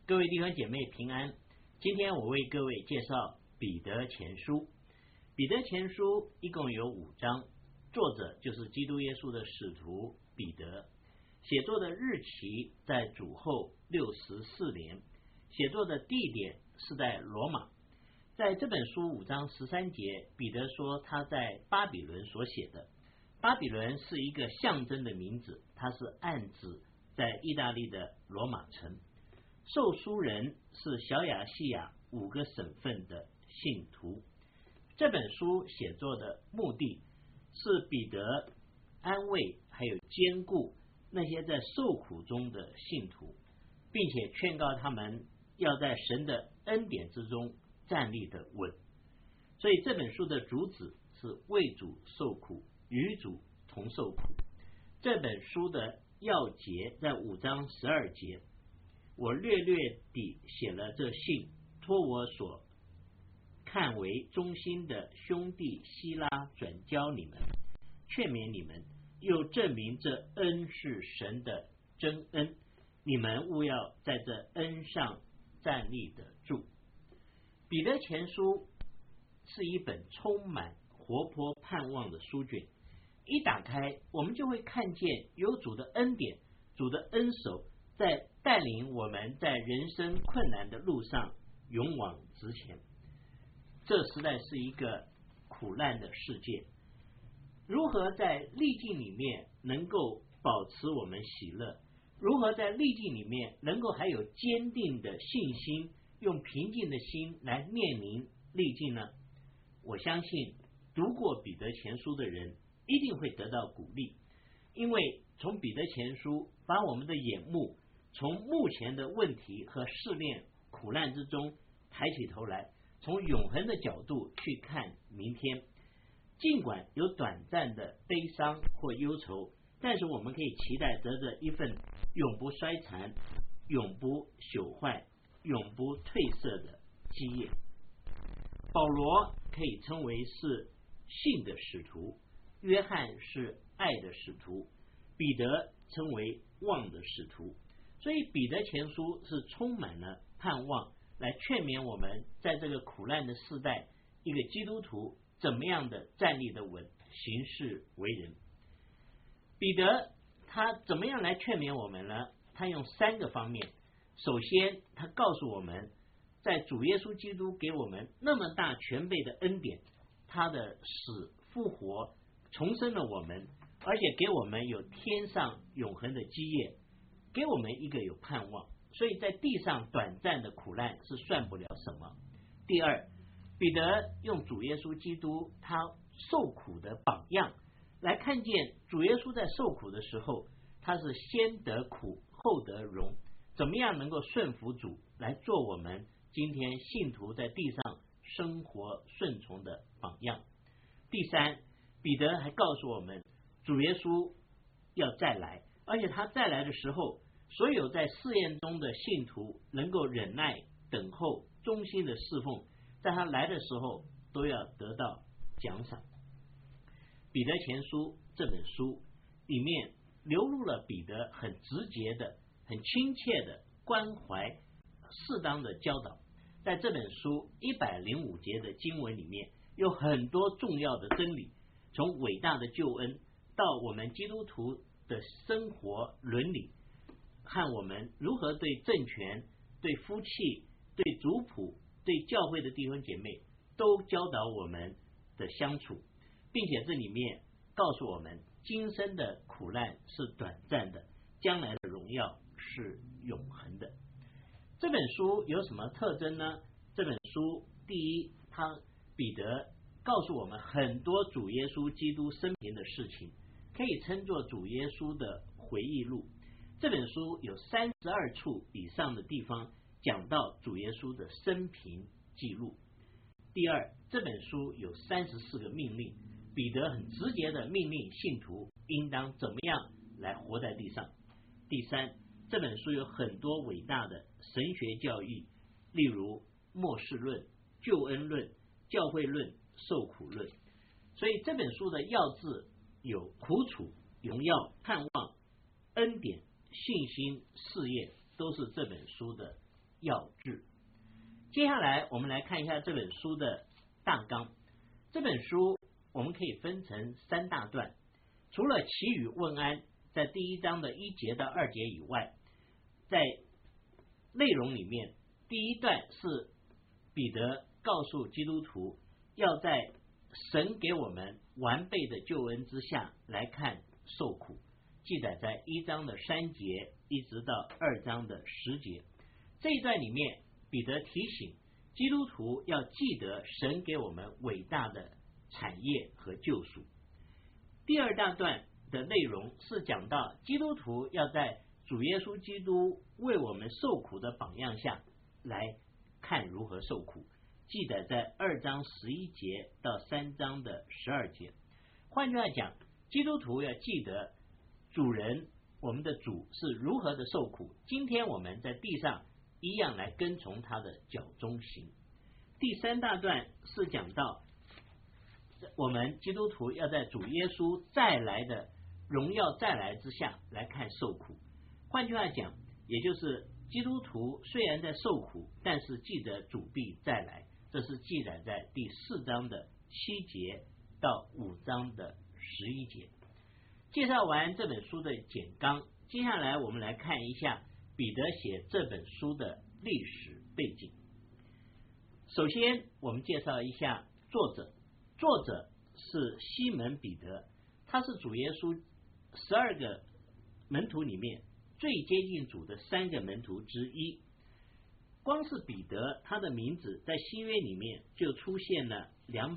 各位弟兄姐妹平安。今天我为各位介绍彼得前书。彼得前书一共有5章，作者就是基督耶稣的使徒彼得，写作的日期在主后64年，写作的地点是在罗马。在这本书5章13节，彼得说他在巴比伦所写的。巴比伦是一个象征的名字，它是暗指在意大利的罗马城。受书人是小亚细亚5个省份的信徒。这本书写作的目的是彼得安慰还有兼顾那些在受苦中的信徒，并且劝告他们要在神的恩典之中站立的稳。所以这本书的主旨是为主受苦，与主同受苦。这本书的要节在5章12节，我略略地写了这信，托我所看为忠心的兄弟希拉转交你们，劝勉你们，又证明这恩是神的真恩，你们务要在这恩上站立得住。彼得前书是一本充满活泼盼望的书卷，一打开我们就会看见有主的恩典，主的恩手在带领我们在人生困难的路上勇往直前。这实在是一个苦难的世界，如何在逆境里面能够保持我们喜乐，如何在逆境里面能够还有坚定的信心，用平静的心来面临逆境呢？我相信读过彼得前书的人一定会得到鼓励，因为从彼得前书把我们的眼目从目前的问题和试炼苦难之中抬起头来，从永恒的角度去看明天。尽管有短暂的悲伤或忧愁，但是我们可以期待得着一份永不衰残、永不朽坏、永不褪色的基业。保罗可以称为是信的使徒，约翰是爱的使徒，彼得称为望的使徒。所以彼得前书是充满了盼望，来劝勉我们在这个苦难的世代，一个基督徒怎么样的站立的稳，行事为人。彼得他怎么样来劝勉我们呢？他用3个方面。首先他告诉我们，在主耶稣基督给我们那么大全备的恩典，他的死复活重生了我们，而且给我们有天上永恒的基业，给我们一个有盼望。所以在地上短暂的苦难是算不了什么。第二，彼得用主耶稣基督他受苦的榜样，来看见主耶稣在受苦的时候，他是先得苦后得荣，怎么样能够顺服主，来做我们今天信徒在地上生活顺从的榜样。第三，彼得还告诉我们，主耶稣要再来，而且他再来的时候，所有在试验中的信徒能够忍耐等候，忠心的侍奉，在他来的时候都要得到奖赏。彼得前书这本书里面流露了彼得很直接的、很亲切的关怀、适当的教导。在这本书105节的经文里面，有很多重要的真理，从伟大的救恩到我们基督徒的生活伦理，和我们如何对政权、对夫妻、对族谱、对教会的弟兄姐妹都教导我们的相处，并且这里面告诉我们，今生的苦难是短暂的，将来的荣耀是永恒的。这本书有什么特征呢？这本书第一，彼得告诉我们很多主耶稣基督生平的事情，可以称作主耶稣的回忆录。这本书有32处以上的地方讲到主耶稣的生平记录。第二，这本书有34个命令，彼得很直接的命令信徒应当怎么样来活在地上。第三，这本书有很多伟大的神学教义，例如末世论、救恩论、教会论、受苦论。所以这本书的要字有苦楚、荣耀、盼望、恩典、信心、事业，都是这本书的要旨。接下来我们来看一下这本书的大纲。这本书我们可以分成3大段，除了祈语问安在第1章的1节到2节以外，在内容里面，第1段是彼得告诉基督徒要在神给我们完备的救恩之下来看受苦，记载在1章的3节一直到2章的10节。这一段里面，彼得提醒基督徒要记得神给我们伟大的产业和救赎。第2大段的内容是讲到基督徒要在主耶稣基督为我们受苦的榜样下来看如何受苦，记载在2章11节到3章的12节。换句话讲，基督徒要记得主人，我们的主是如何的受苦，今天我们在地上一样来跟从他的脚中行。第3大段是讲到我们基督徒要在主耶稣再来的荣耀再来之下来看受苦。换句话讲，也就是基督徒虽然在受苦，但是记得主必再来，这是记载在第4章的7节到5章的11节。介绍完这本书的简纲，接下来我们来看一下彼得写这本书的历史背景。首先我们介绍一下作者，作者是西门彼得，他是主耶稣12个门徒里面最接近主的3个门徒之一。光是彼得他的名字在新约里面就出现了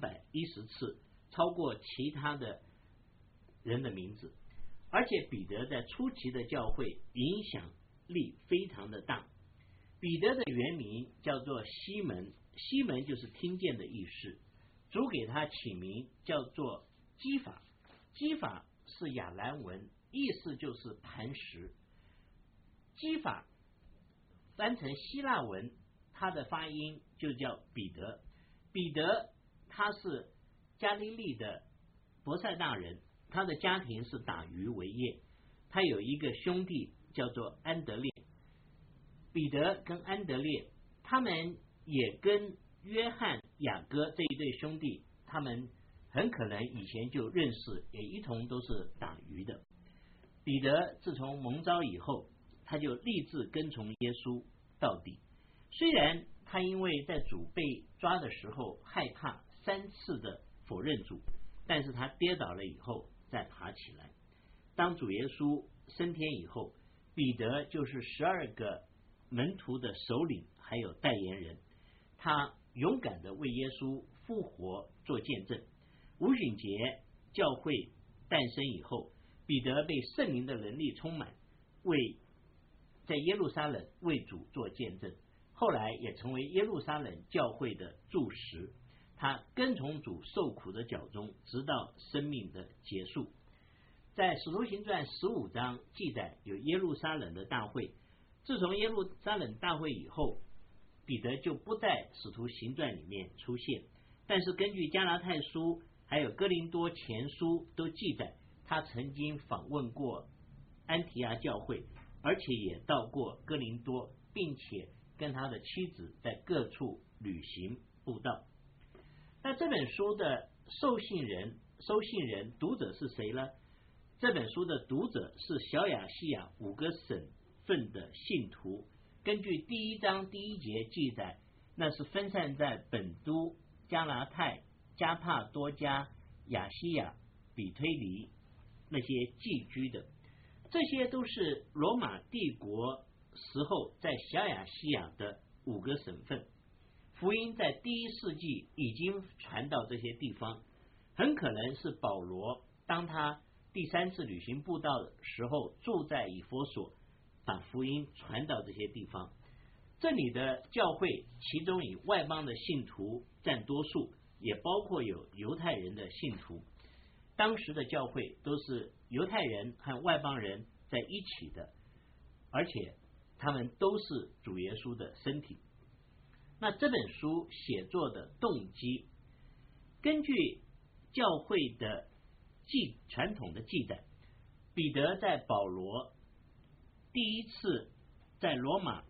210次，超过其他的人的名字。而且彼得在初期的教会影响力非常的大。彼得的原名叫做西门，西门就是听见的意思，主给他起名叫做基法，基法是亚兰文，意思就是磐石。基法翻成希腊文，它的发音就叫彼得。彼得他是加利利的伯赛大人，他的家庭是打鱼为业，他有一个兄弟叫做安德烈。彼得跟安德烈他们也跟约翰、雅各这一对兄弟，他们很可能以前就认识，也一同都是打鱼的。彼得自从蒙召以后，他就立志跟从耶稣到底。虽然他因为在主被抓的时候害怕3次的否认主，但是他跌倒了以后再爬起来。当主耶稣升天以后，彼得就是12个门徒的首领还有代言人，他勇敢的为耶稣复活做见证。五旬节教会诞生以后，彼得被圣灵的能力充满，在耶路撒冷为主做见证，后来也成为耶路撒冷教会的柱石。他跟从主受苦的脚中，直到生命的结束。在使徒行传15章记载有耶路撒冷的大会，自从耶路撒冷大会以后，彼得就不在使徒行传里面出现，但是根据加拉太书还有哥林多前书都记载，他曾经访问过安提阿教会，而且也到过哥林多，并且跟他的妻子在各处旅行布道。那这本书的收信人读者是谁呢？这本书的读者是小亚细亚5个省份的信徒。根据第1章第1节记载，那是分散在本都、加拉太、加帕多家、亚细亚、比推尼那些寄居的，这些都是罗马帝国时候在小亚细亚的5个省份。福音在第1世纪已经传到这些地方，很可能是保罗当他第3次旅行布道的时候住在以弗所，把福音传到这些地方。这里的教会其中以外邦的信徒占多数，也包括有犹太人的信徒。当时的教会都是犹太人和外邦人在一起的，而且他们都是主耶稣的身体。那这本书写作的动机，根据教会的传统的记载，彼得在保罗第1次在罗马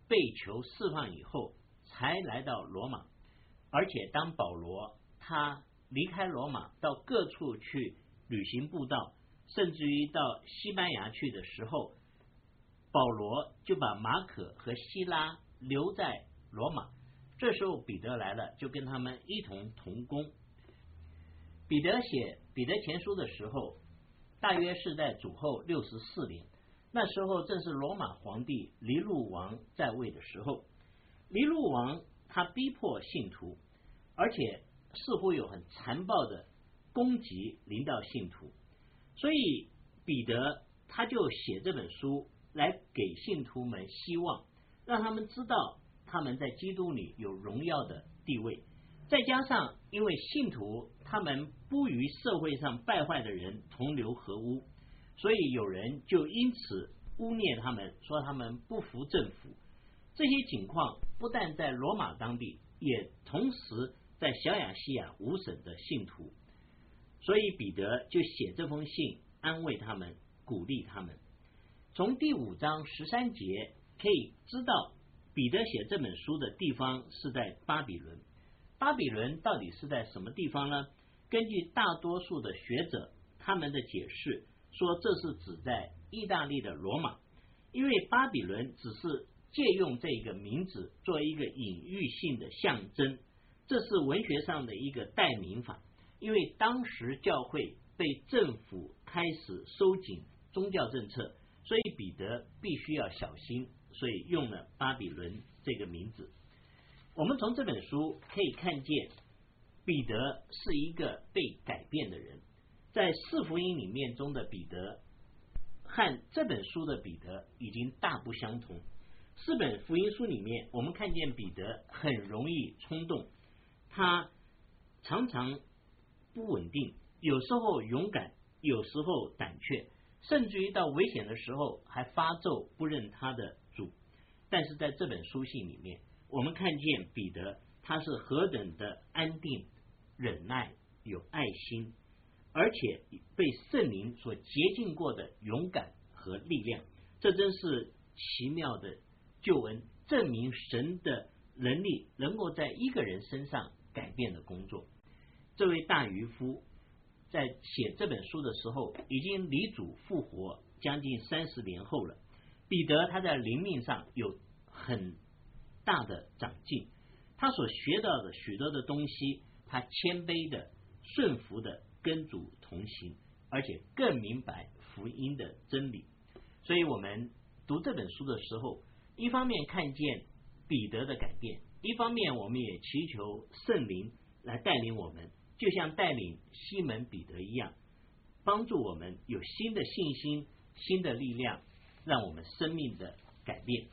被囚释放以后才来到罗马，而且当保罗他离开罗马到各处去旅行布道，甚至于到西班牙去的时候，保罗就把马可和希拉留在罗马。这时候彼得来了，就跟他们一同同工。彼得写彼得前书的时候，大约是在主后64年，那时候正是罗马皇帝尼禄王在位的时候。尼禄王他逼迫信徒，而且似乎有很残暴的攻击临到信徒，所以彼得他就写这本书来给信徒们希望，让他们知道他们在基督里有荣耀的地位。再加上因为信徒他们不与社会上败坏的人同流合污，所以有人就因此污蔑他们，说他们不服政府。这些情况不但在罗马当地，也同时在小亚细亚五省的信徒，所以彼得就写这封信安慰他们，鼓励他们。从第5章13节可以知道，彼得写这本书的地方是在巴比伦。巴比伦到底是在什么地方呢？根据大多数的学者他们的解释说，这是指在意大利的罗马，因为巴比伦只是借用这个名字做一个隐喻性的象征，这是文学上的一个代名法。因为当时教会被政府开始收紧宗教政策，所以彼得必须要小心，所以用了巴比伦这个名字。我们从这本书可以看见，彼得是一个被改变的人。在4福音里面中的彼得和这本书的彼得已经大不相同。4本福音书里面，我们看见彼得很容易冲动，他常常不稳定，有时候勇敢，有时候胆怯，甚至于到危险的时候还发咒不认他的主。但是在这本书信里面，我们看见彼得他是何等的安定、忍耐、有爱心，而且被圣灵所洁净过的勇敢和力量。这真是奇妙的救恩，证明神的能力能够在一个人身上改变的工作。这位大渔夫在写这本书的时候，已经离主复活将近30年后了。彼得他在灵命上有很大的长进，他所学到的许多的东西，他谦卑的、顺服的跟主同行，而且更明白福音的真理。所以我们读这本书的时候，一方面看见彼得的改变，一方面我们也祈求圣灵来带领我们，就像带领西门彼得一样，帮助我们有新的信心、新的力量，让我们生命的改变。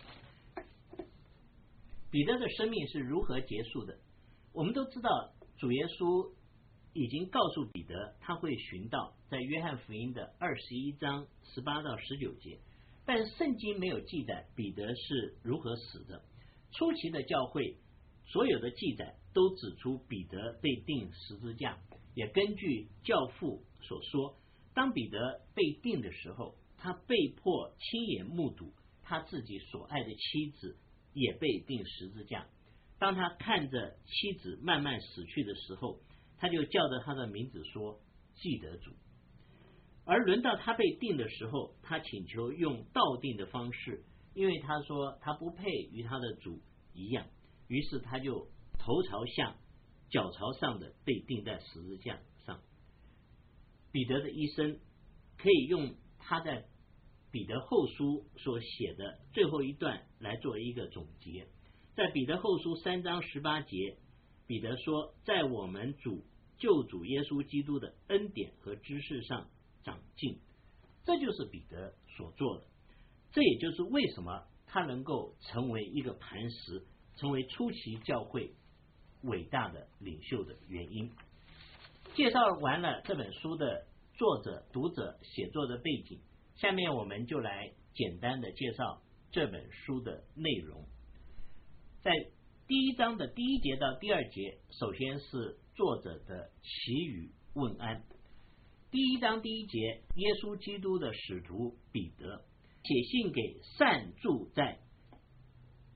彼得的生命是如何结束的？我们都知道，主耶稣已经告诉彼得他会寻道，在约翰福音的21章18到19节，但是圣经没有记载彼得是如何死的。初期的教会所有的记载都指出彼得被钉十字架，也根据教父所说，当彼得被钉的时候，他被迫亲眼目睹他自己所爱的妻子也被钉十字架。当他看着妻子慢慢死去的时候，他就叫着他的名字说，记得主。而轮到他被钉的时候，他请求用倒钉的方式，因为他说他不配与他的主一样，于是他就头朝下、脚朝上的被钉在十字架上。彼得的一生可以用他在彼得后书所写的最后一段来做一个总结。在彼得后书3章18节，彼得说，在我们救主耶稣基督的恩典和知识上长进。这就是彼得所做的，这也就是为什么他能够成为一个磐石，成为初期教会伟大的领袖的原因。介绍完了这本书的作者、读者、写作的背景，下面我们就来简单的介绍这本书的内容。在第1章的第1节到第2节，首先是作者的祈语问安。第1章第1节，耶稣基督的使徒彼得写信给散住在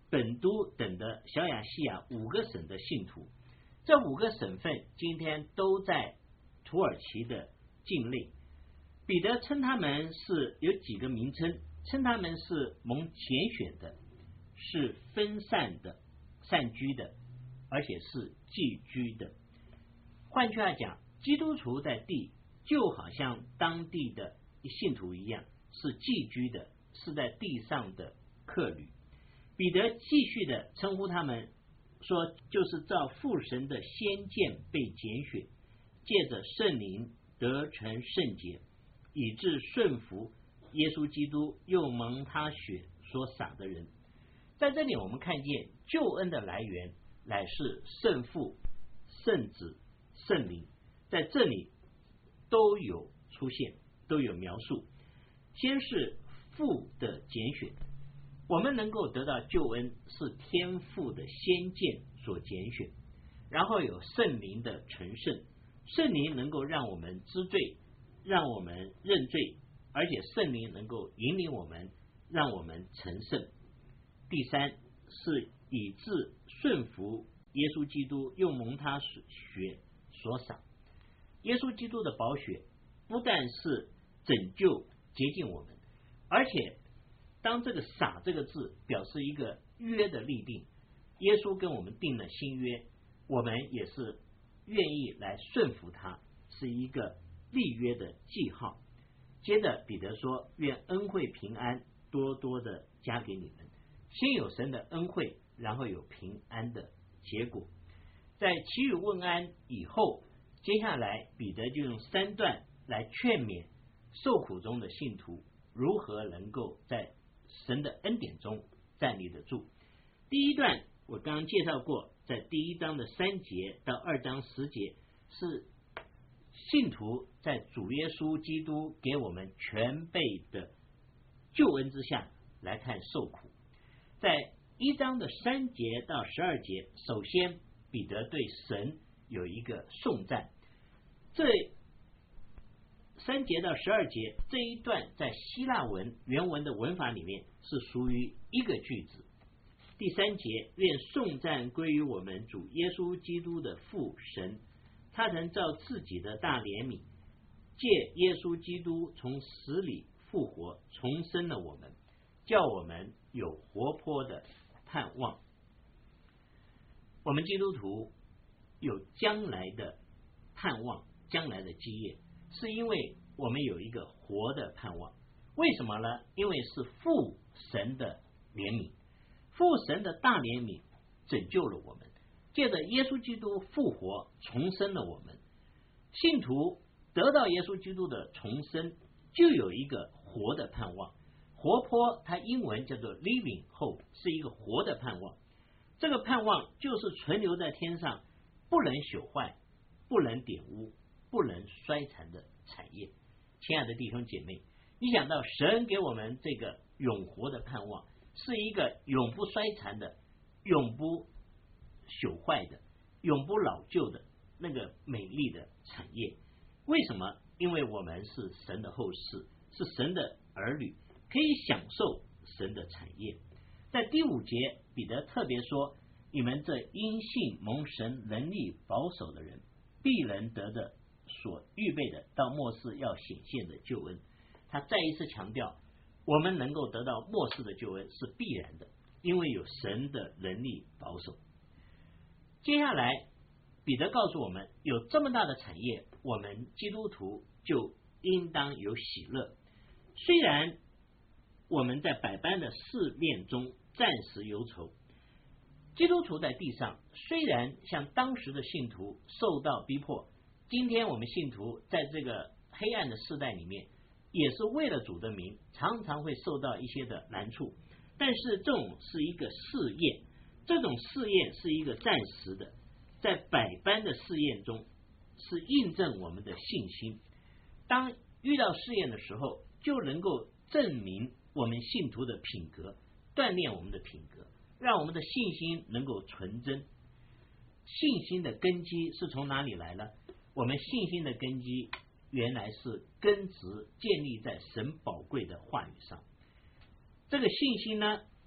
本都等的小亚细亚5个省的信徒。这5个省份今天都在土耳其的境内。彼得称他们是有几个名称，称他们是蒙拣选的，是分散的、散居的，而且是寄居的。换句话讲，基督徒在地就好像当地的信徒一样，是寄居的，是在地上的客旅。彼得继续的称呼他们说，就是照父神的先见被拣选，借着圣灵得成圣洁，以致顺服耶稣基督，又蒙他血所洒的人。在这里我们看见救恩的来源乃是圣父、圣子、圣灵，在这里都有出现，都有描述。先是父的拣选，我们能够得到救恩是天父的先见所拣选，然后有圣灵的成圣，圣灵能够让我们知罪，让我们认罪，而且圣灵能够引领我们，让我们成圣。第三是以致顺服耶稣基督，又蒙他血所洒。耶稣基督的宝血不但是拯救洁净我们，而且当这个洒这个字表示一个约的立定，耶稣跟我们定了新约，我们也是愿意来顺服他，是一个立约的记号。接着彼得说，愿恩惠平安多多的加给你们。先有神的恩惠，然后有平安的结果。在祈雨问安以后，接下来彼得就用3段来劝勉受苦中的信徒如何能够在神的恩典中站立得住。第一段我刚刚介绍过，在第1章的3节到2章10节，是信徒在主耶稣基督给我们全备的救恩之下来看受苦。在1章的3节到12节，首先彼得对神有一个颂赞。这3节到12节这一段在希腊文原文的文法里面是属于一个句子。第3节，愿颂赞归于我们主耶稣基督的父神，他曾照自己的大怜悯，借耶稣基督从死里复活，重生了我们，叫我们有活泼的盼望。我们基督徒有将来的盼望，将来的基业，是因为我们有一个活的盼望。为什么呢？因为是父神的怜悯，父神的大怜悯拯救了我们，借着耶稣基督复活重生了我们。信徒得到耶稣基督的重生，就有一个活的盼望。活泼它英文叫做 living hope， 是一个活的盼望。这个盼望就是存留在天上，不能朽坏，不能玷污，不能衰残的产业。亲爱的弟兄姐妹，你想到神给我们这个永活的盼望，是一个永不衰残的，永不朽坏的，永不老旧的那个美丽的产业。为什么？因为我们是神的后世，是神的儿女，可以享受神的产业。在第5节，彼得特别说，你们这因信蒙神能力保守的人，必能得着所预备的到末世要显现的救恩。他再一次强调，我们能够得到末世的救恩是必然的，因为有神的能力保守。接下来彼得告诉我们，有这么大的产业，我们基督徒就应当有喜乐。虽然我们在百般的试炼中暂时忧愁，基督徒在地上虽然像当时的信徒受到逼迫，今天我们信徒在这个黑暗的世代里面，也是为了主的名，常常会受到一些的难处，但是这种是一个试验，这种试验是一个暂时的，在百般的试验中是印证我们的信心。当遇到试验的时候，就能够证明我们信徒的品格，锻炼我们的品格，让我们的信心能够纯真。信心的根基是从哪里来呢？我们信心的根基原来是根植建立在神宝贵的话语上。这个信心呢，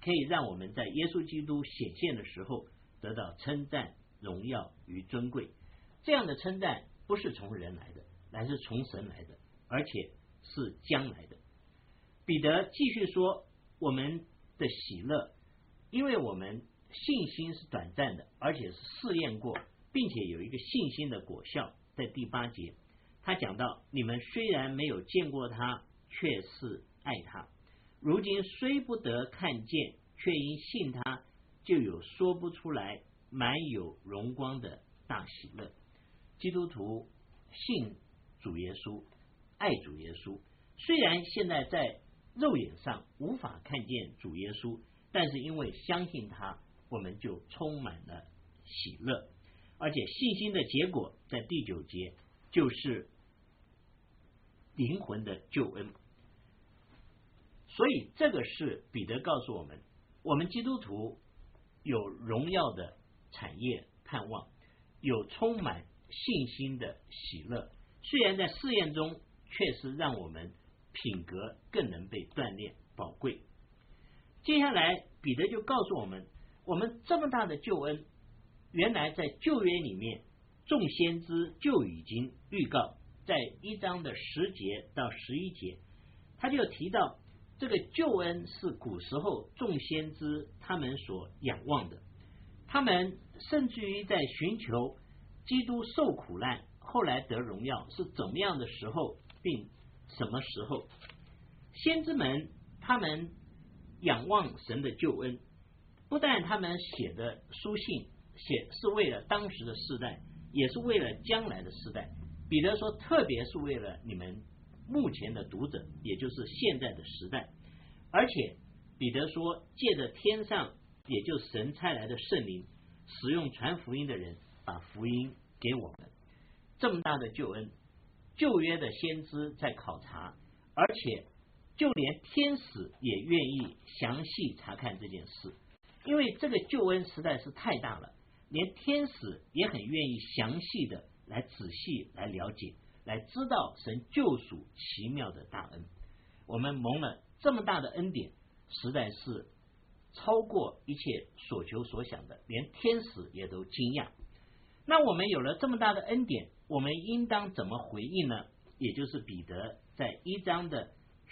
可以让我们在耶稣基督显现的时候得到称赞、荣耀与尊贵。这样的称赞不是从人来的，乃是从神来的，而且是将来的。彼得继续说，我们的喜乐，因为我们信心是短暂的，而且是试验过，并且有一个信心的果效。在第8节他讲到，你们虽然没有见过他，却是爱他，如今虽不得看见，却因信他，就有说不出来满有荣光的大喜乐。基督徒信主耶稣，爱主耶稣，虽然现在在肉眼上无法看见主耶稣，但是因为相信他，我们就充满了喜乐。而且信心的结果在第9节就是灵魂的救恩。所以这个是彼得告诉我们，我们基督徒有荣耀的产业盼望，有充满信心的喜乐，虽然在试验中确实让我们品格更能被锻炼宝贵。接下来彼得就告诉我们，我们这么大的救恩，原来在旧约里面众先知就已经预告，在1章的10节到11节他就提到，这个救恩是古时候众先知他们所仰望的，他们甚至于在寻求基督受苦难后来得荣耀是怎么样的时候，并什么时候。先知们他们仰望神的救恩，不但他们写的书信写是为了当时的世代，也是为了将来的世代。彼得说，特别是为了你们目前的读者，也就是现在的时代。而且彼得说，借着天上也就神差来的圣灵，使用传福音的人把福音给我们。这么大的救恩，旧约的先知在考察，而且就连天使也愿意详细查看这件事，因为这个救恩实在是太大了，连天使也很愿意详细的来仔细来了解，来知道神救赎奇妙的大恩。我们蒙了这么大的恩典，实在是超过一切所求所想的，连天使也都惊讶。那我们有了这么大的恩典，我们应当怎么回应呢？也就是彼得在1章的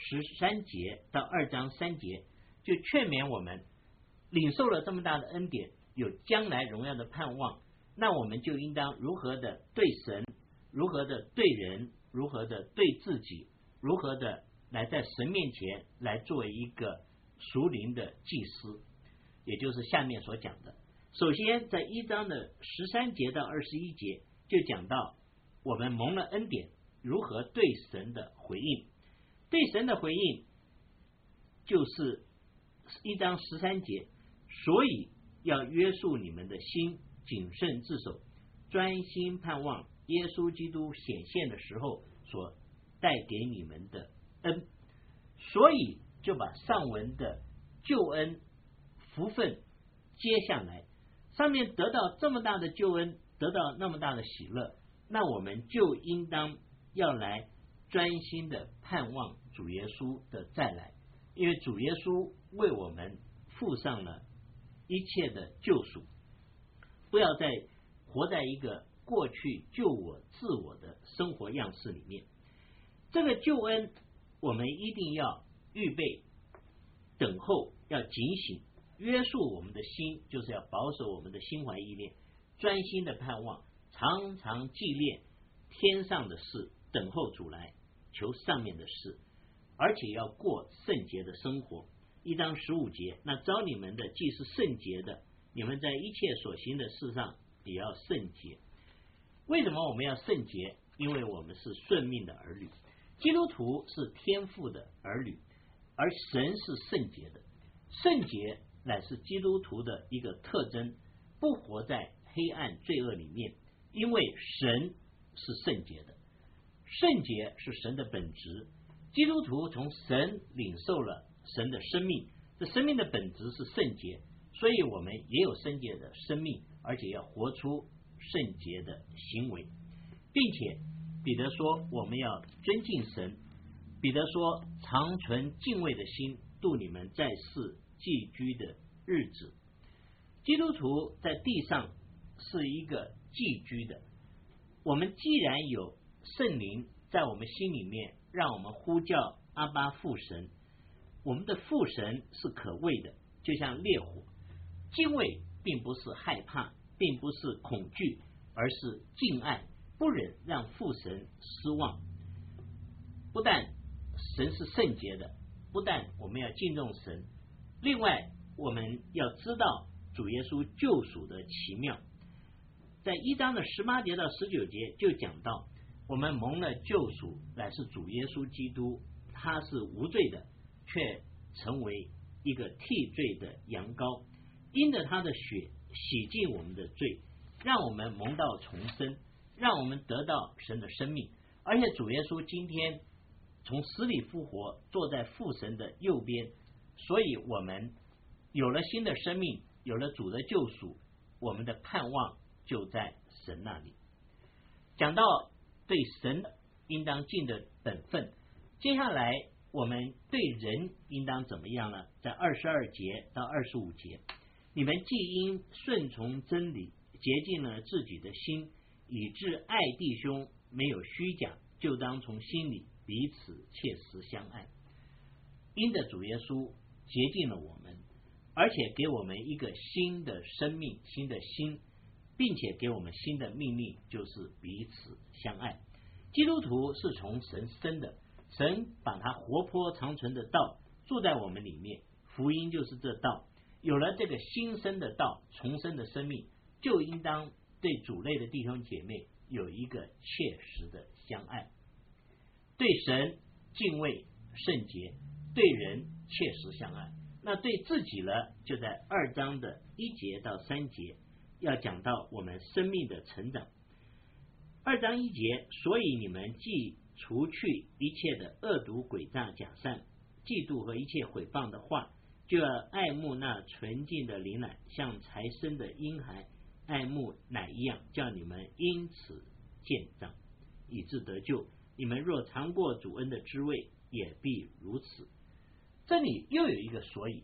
13节到2章3节就劝勉我们，领受了这么大的恩典，有将来荣耀的盼望，那我们就应当如何的对神，如何的对人，如何的对自己，如何的来在神面前来作为一个属灵的祭司，也就是下面所讲的。首先在1章的13节到21节就讲到我们蒙了恩典如何对神的回应。对神的回应就是1章13节，所以要约束你们的心，谨慎自守，专心盼望耶稣基督显现的时候所带给你们的恩。所以就把上文的救恩福分接下来，上面得到这么大的救恩，得到那么大的喜乐，那我们就应当要来专心的盼望主耶稣的再来，因为主耶稣为我们付上了一切的救赎，不要再活在一个过去救我自我的生活样式里面。这个救恩我们一定要预备等候，要警醒，约束我们的心，就是要保守我们的心怀意念，专心的盼望，常常纪念天上的事，等候主来，求上面的事，而且要过圣洁的生活。1章15节，那召你们的既是圣洁的，你们在一切所行的事上也要圣洁。为什么我们要圣洁？因为我们是顺命的儿女，基督徒是天父的儿女，而神是圣洁的。圣洁乃是基督徒的一个特征，不活在黑暗罪恶里面，因为神是圣洁的。圣洁是神的本质，基督徒从神领受了神的生命，这生命的本质是圣洁，所以我们也有圣洁的生命，而且要活出圣洁的行为。并且彼得说我们要尊敬神，彼得说常存敬畏的心度你们在世寄居的日子。基督徒在地上是一个寄居的，我们既然有圣灵在我们心里面，让我们呼叫阿爸父神，我们的父神是可畏的，就像烈火。敬畏并不是害怕，并不是恐惧，而是敬爱，不忍让父神失望。不但神是圣洁的，不但我们要敬重神，另外我们要知道主耶稣救赎的奇妙。在1章的18节到19节就讲到，我们蒙了救赎，乃是主耶稣基督，他是无罪的，却成为一个替罪的羊羔，因着他的血洗净我们的罪，让我们蒙到重生，让我们得到神的生命。而且主耶稣今天从死里复活，坐在父神的右边，所以我们有了新的生命，有了主的救赎，我们的盼望就在神那里。讲到对神应当尽的本分，接下来我们对人应当怎么样呢？在22节到25节，你们既因顺从真理洁净了自己的心，以致爱弟兄没有虚假，就当从心里彼此切实相爱。因着主耶稣洁净了我们，而且给我们一个新的生命，新的心，并且给我们新的命令，就是彼此相爱。基督徒是从神生的，神把他活泼长存的道住在我们里面，福音就是这道。有了这个新生的道，重生的生命，就应当对主内的弟兄姐妹有一个切实的相爱，对神敬畏圣洁，对人切实相爱。那对自己呢，就在2章的1节到3节要讲到我们生命的成长。2章1节，所以你们既除去一切的恶毒诡诈假善嫉妒和一切毁谤的话，就要爱慕那纯净的灵奶，像才生的婴孩爱慕奶一样，叫你们因此渐长，以致得救。你们若尝过主恩的滋味，也必如此。这里又有一个所以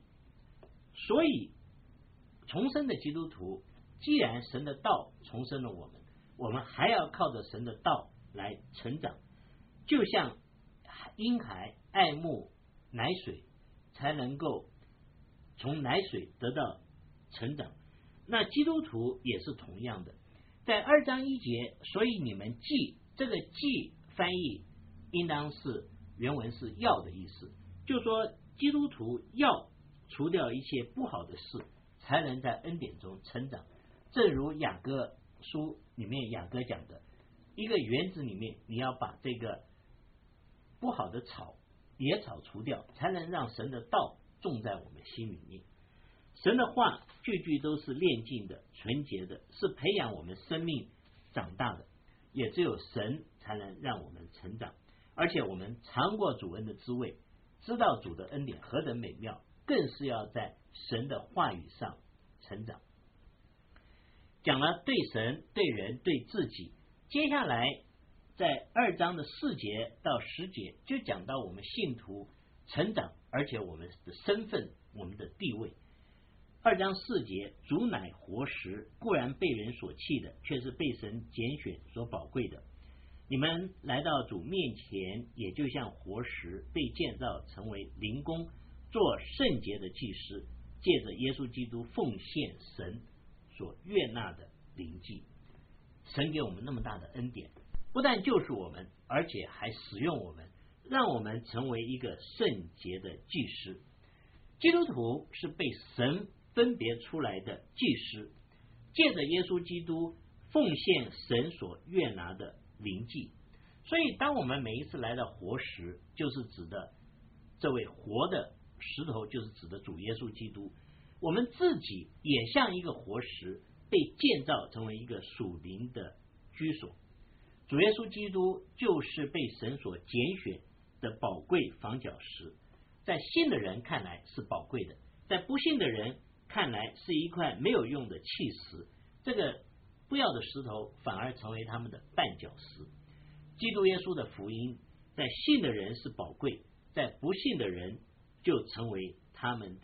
重生的基督徒，既然神的道重生了我们，我们还要靠着神的道来成长，就像婴孩爱慕奶水，才能够从奶水得到成长。那基督徒也是同样的，在2章1节，所以你们既，这个既翻译应当是原文是要的意思，就说基督徒要除掉一些不好的事，才能在恩典中成长。正如雅各书里面雅各讲的，一个园子里面你要把这个不好的野草除掉，才能让神的道种在我们心里面。神的话句句都是炼净的、纯洁的，是培养我们生命长大的，也只有神才能让我们成长。而且我们尝过主恩的滋味，知道主的恩典何等美妙，更是要在神的话语上成长。讲了对神、对人、对自己，接下来在2章的4节到10节就讲到我们信徒成长，而且我们的身份、我们的地位。2章4节，主乃活石，固然被人所弃的，却是被神拣选所宝贵的。你们来到主面前，也就像活石被建造成为灵宫，做圣洁的祭司，借着耶稣基督奉献神所悦纳的灵祭。神给我们那么大的恩典，不但救赎我们，而且还使用我们，让我们成为一个圣洁的祭司。基督徒是被神分别出来的祭司，借着耶稣基督奉献神所悦纳的灵祭。所以当我们每一次来到活石，就是指的这位活的石头，就是指的主耶稣基督。我们自己也像一个活石，被建造成为一个属灵的居所。主耶稣基督就是被神所拣选的宝贵房角石，在信的人看来是宝贵的，在不信的人看来是一块没有用的弃石，这个不要的石头反而成为他们的绊脚石。基督耶稣的福音在信的人是宝贵，在不信的人就成为他们的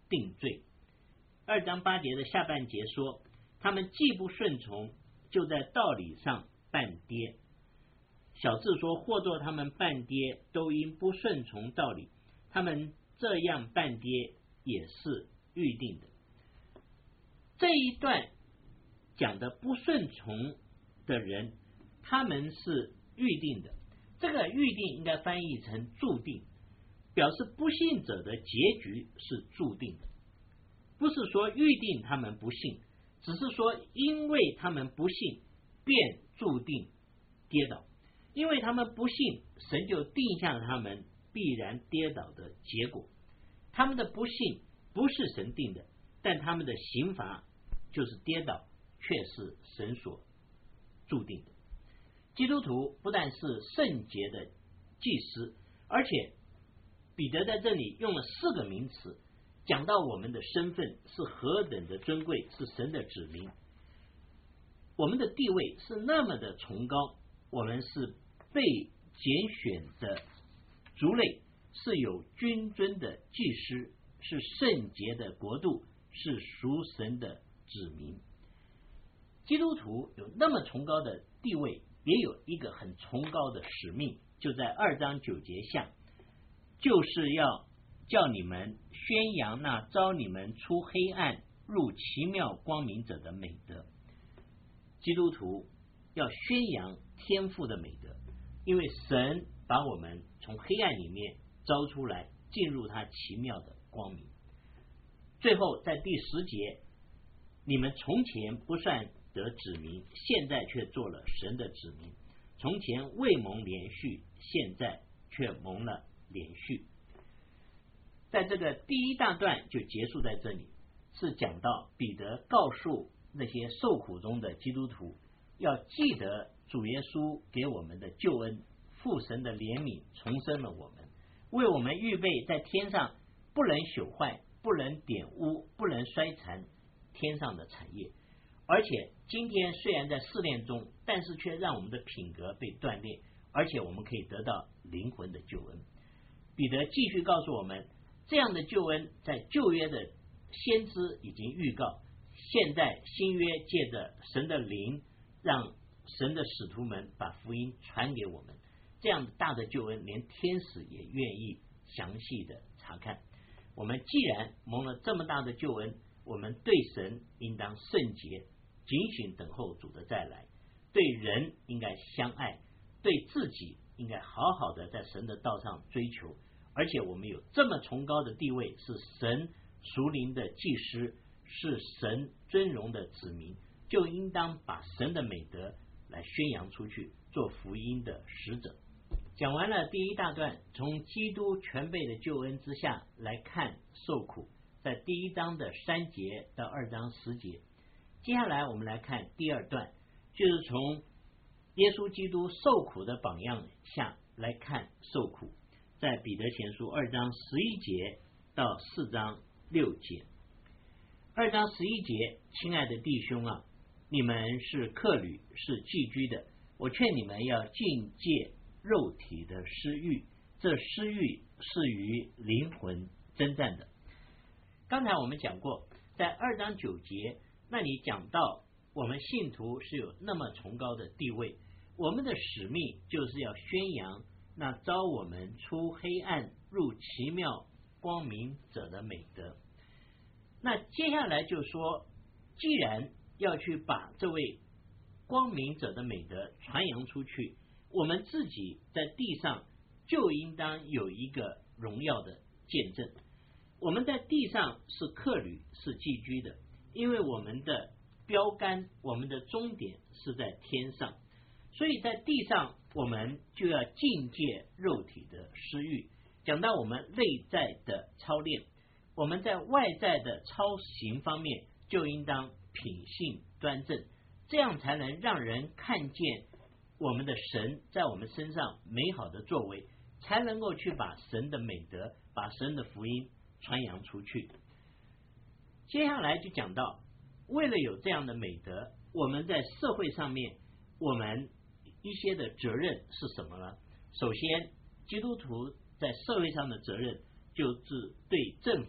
定罪。2章8节的下半节说，他们既不顺从，就在道理上半跌。小字说，或作他们半跌，都因不顺从道理，他们这样半跌也是预定的。这一段讲的不顺从的人，他们是预定的。这个预定应该翻译成注定，表示不信者的结局是注定的，不是说预定他们不信，只是说因为他们不信，便注定跌倒。因为他们不信，神就定下了他们必然跌倒的结果。他们的不信不是神定的，但他们的刑罚就是跌倒，却是神所注定的。基督徒不但是圣洁的祭司，而且彼得在这里用了4个名词，讲到我们的身份是何等的尊贵，是神的子民，我们的地位是那么的崇高，我们是被拣选的族类，是有君尊的祭司，是圣洁的国度，是属神的子民。基督徒有那么崇高的地位，也有一个很崇高的使命，就在2章9节下，就是要叫你们宣扬那召你们出黑暗入奇妙光明者的美德。基督徒要宣扬天父的美德，因为神把我们从黑暗里面招出来，进入他奇妙的光明。最后在第10节，你们从前不算得子民，现在却做了神的子民，从前未蒙连续，现在却蒙了连续。在这个第1大段就结束在这里，是讲到彼得告诉那些受苦中的基督徒，要记得主耶稣给我们的救恩，父神的怜悯重生了我们，为我们预备在天上不能朽坏，不能玷污，不能衰残天上的产业。而且今天虽然在试炼中，但是却让我们的品格被锻炼，而且我们可以得到灵魂的救恩。彼得继续告诉我们，这样的救恩在旧约的先知已经预告，现在新约借着神的灵，让神的使徒们把福音传给我们，这样大的救恩连天使也愿意详细的查看。我们既然蒙了这么大的救恩，我们对神应当圣洁，警醒等候主的再来，对人应该相爱，对自己应该好好的在神的道上追求。而且我们有这么崇高的地位，是神属灵的祭司，是神尊荣的子民，就应当把神的美德来宣扬出去，做福音的使者。讲完了第1大段，从基督全备的救恩之下来看受苦，在第1章的3节到2章10节。接下来我们来看第2段，就是从耶稣基督受苦的榜样下来看受苦，在彼得前书2章11节到4章6节。2章11节，亲爱的弟兄啊，你们是客旅，是寄居的，我劝你们要禁戒肉体的私欲，这私欲是与灵魂征战的。刚才我们讲过，在2章9节那里讲到，我们信徒是有那么崇高的地位，我们的使命就是要宣扬那召我们出黑暗入奇妙光明者的美德。那接下来就说，既然要去把这位光明者的美德传扬出去，我们自己在地上就应当有一个荣耀的见证。我们在地上是客旅，是寄居的，因为我们的标杆，我们的终点是在天上，所以在地上我们就要禁戒肉体的私欲。讲到我们内在的操练，我们在外在的操行方面就应当品性端正，这样才能让人看见我们的神在我们身上美好的作为，才能够去把神的美德，把神的福音传扬出去。接下来就讲到，为了有这样的美德，我们在社会上面我们一些的责任是什么呢？首先，基督徒在社会上的责任就是对政府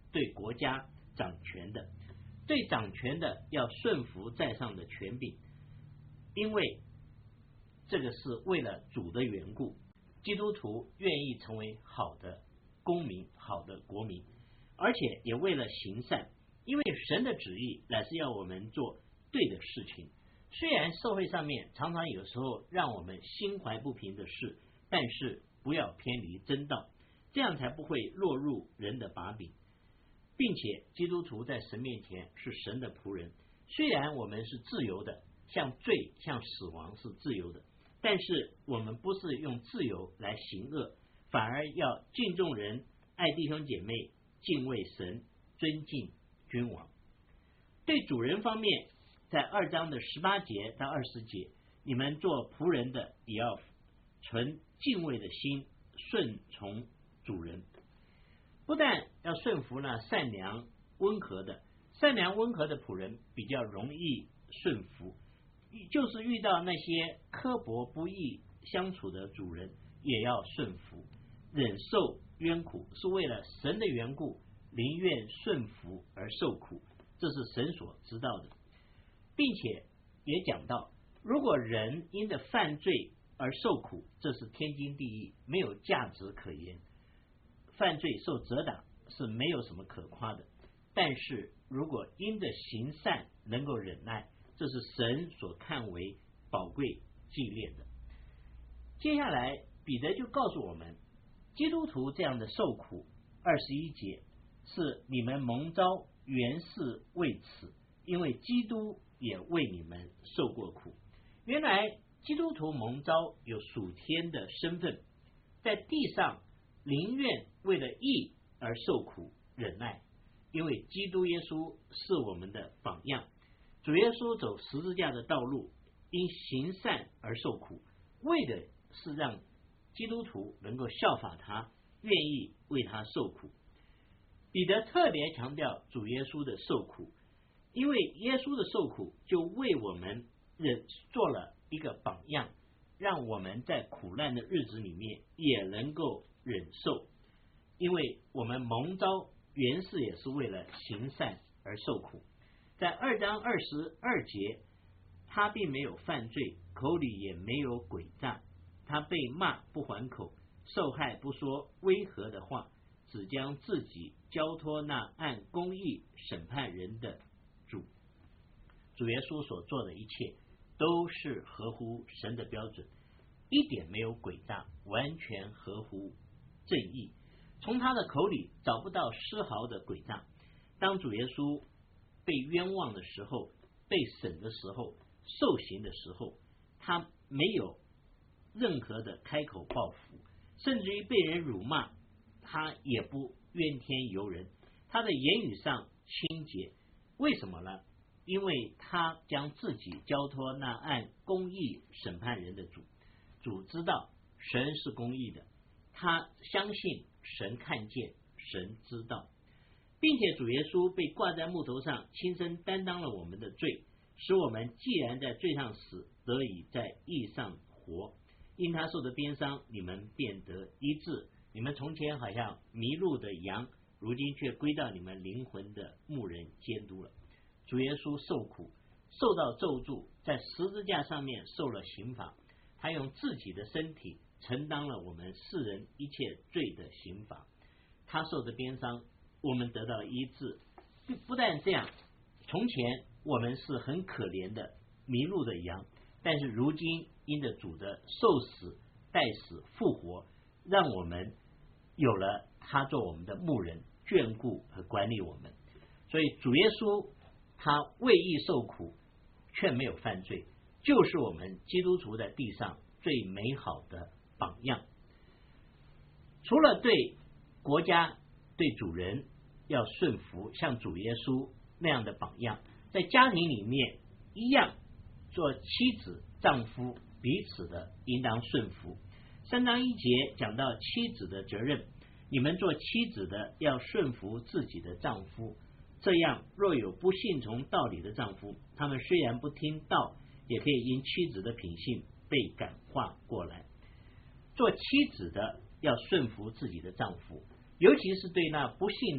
对国家掌权的，对掌权的要顺服在上的权柄，因为这个是为了主的缘故。基督徒愿意成为好的公民、好的国民，而且也为了行善，因为神的旨意乃是要我们做对的事情。虽然社会上面常常有时候让我们心怀不平的事，但是不要偏离真道，这样才不会落入人的把柄。并且基督徒在神面前是神的仆人，虽然我们是自由的，像罪像死亡是自由的，但是我们不是用自由来行恶，反而要敬重人，爱弟兄姐妹，敬畏神，尊敬君王。对主人方面，在2章的18节到20节，你们做仆人的也要存敬畏的心，顺从主人。不但要顺服那善良温和的仆人比较容易顺服，就是遇到那些刻薄不义相处的主人也要顺服，忍受冤苦，是为了神的缘故，宁愿顺服而受苦，这是神所知道的。并且也讲到，如果人因着犯罪而受苦，这是天经地义，没有价值可言。犯罪受责打是没有什么可夸的，但是如果因着行善能够忍耐，这是神所看为宝贵纪念的。接下来彼得就告诉我们，基督徒这样的受苦，21节是你们蒙召原是为此，因为基督也为你们受过苦。原来基督徒蒙召有属天的身份，在地上宁愿为了义而受苦忍耐，因为基督耶稣是我们的榜样。主耶稣走十字架的道路，因行善而受苦，为的是让基督徒能够效法他，愿意为他受苦。彼得特别强调主耶稣的受苦，因为耶稣的受苦就为我们做了一个榜样，让我们在苦难的日子里面也能够忍受。因为我们蒙召原是也是为了行善而受苦。在2章22节，他并没有犯罪，口里也没有诡诈，他被骂不还口，受害不说威吓的话，只将自己交托那按公义审判人的主。主耶稣所做的一切都是合乎神的标准，一点没有诡诈，完全合乎正义。从他的口里找不到丝毫的诡诈。当主耶稣被冤枉的时候，被审的时候，受刑的时候，他没有任何的开口报复，甚至于被人辱骂，他也不怨天尤人，他的言语上清洁。为什么呢？因为他将自己交托那按公义审判人的主。主知道神是公义的，他相信神看见，神知道，并且主耶稣被挂在木头上，亲身担当了我们的罪，使我们既然在罪上死，得以在义上活。因他受的鞭伤，你们便得医治。你们从前好像迷路的羊，如今却归到你们灵魂的牧人监督了。主耶稣受苦，受到咒诅，在十字架上面受了刑罚，他用自己的身体承担了我们世人一切罪的刑罚。他受的鞭伤，我们得到医治。不但这样，从前我们是很可怜的迷路的羊，但是如今因着主的受死代死复活，让我们有了他做我们的牧人，眷顾和管理我们。所以主耶稣他为义受苦，却没有犯罪，就是我们基督徒在地上最美好的榜样。除了对国家对主人要顺服，像主耶稣那样的榜样，在家庭里面一样，做妻子丈夫彼此的应当顺服。3章1节讲到妻子的责任，你们做妻子的要顺服自己的丈夫，这样若有不信从道理的丈夫，他们虽然不听道，也可以因妻子的品性被感化过来。做妻子的要顺服自己的丈夫，尤其是对那不信的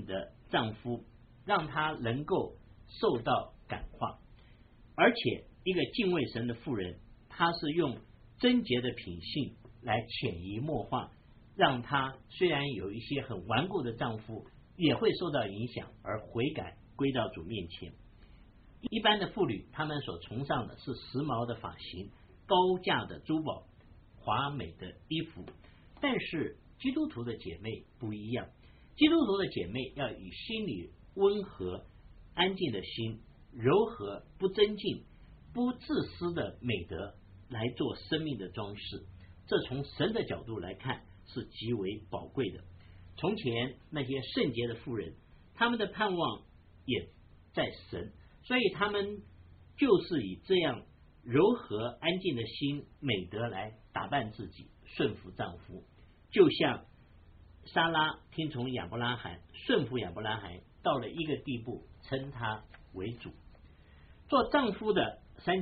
丈夫，让他能够受到感化。而且一个敬畏神的妇人，她是用贞洁的品性来潜移默化，让她虽然有一些很顽固的丈夫，也会受到影响而悔改归到主面前。一般的妇女，她们所崇尚的是时髦的发型、高价的珠宝、华美的衣服，但是基督徒的姐妹不一样。基督徒的姐妹要以心里温和安静的心，柔和不争竞不自私的美德来做生命的装饰，这从神的角度来看是极为宝贵的。从前那些圣洁的妇人，他们的盼望也在神，所以他们就是以这样柔和安静的心美德来打扮自己，顺服丈夫。就像撒拉听从亚伯拉罕，顺服亚伯拉罕到了一个地步，称他为主。做丈夫的